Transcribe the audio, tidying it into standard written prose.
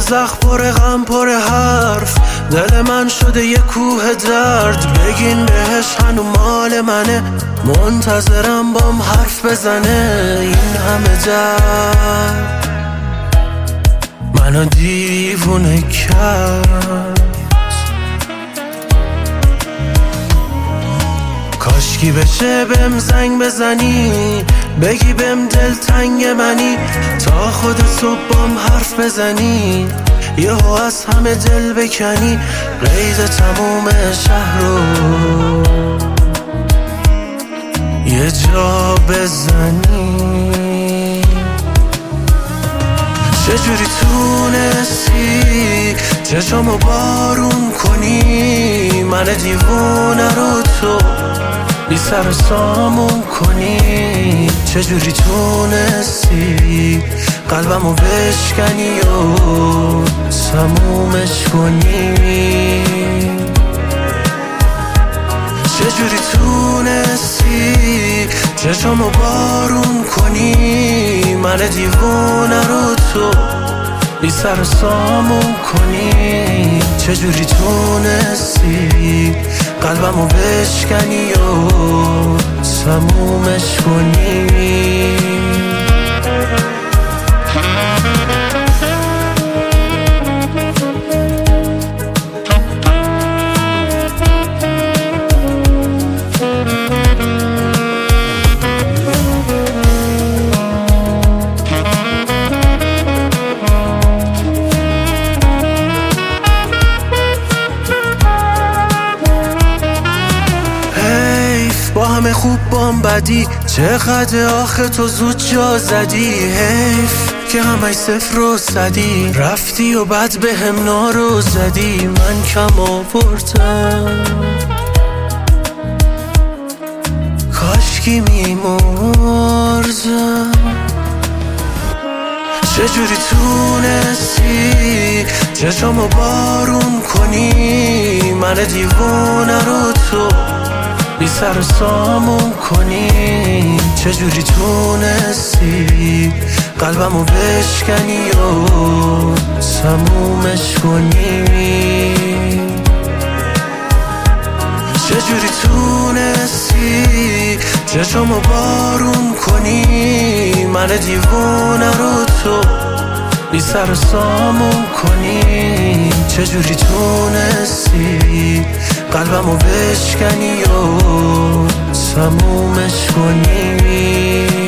زخم پر غم پر حرف، دل من شده یه کوه درد. بگین بهش هنو مال منه، منتظرم بام حرف بزنه. این همه درد منو دیوونه کرد. کاشکی بشه بهم زنگ بزنی، بگی بهم دلتنگ منی، تا خود صبح بام حرف بزنی، یهو از همه دل بکنی، قید تموم شهر رو یه جا بزنی. چجوری تونستی چشمو بارون کنی، من دیوونه رو تو بی سر و سامون کنی. چجوری تونستی قلبمو بشکنی و تمومش کنی. چجوری تونستی چشمو بارون کنی، من دیوونه رو تو بی سر و سامون کنی. چجوری تونستی قلبمو بشکنی و تمومش کنی. با همه خوب بام بدی، چقدر آخه تو زود جا زدی. حیف که همه صفر و صدی، رفتی و بعد به هم نارو زدی. من کم آوردم کاشکی میمرزم. چجوری تونستی چشمو بارون کنی، من دیوونه رو تو بی سر و سامون کنی. چجوری تونستی قلبمو بشکنی و تمومش کنی. چجوری تونستی چشمو بارون کنی، من دیوونه رو تو بی سر و سامون کنی. چجوری تونستی قلبمو بشکنی و تمومش کنی.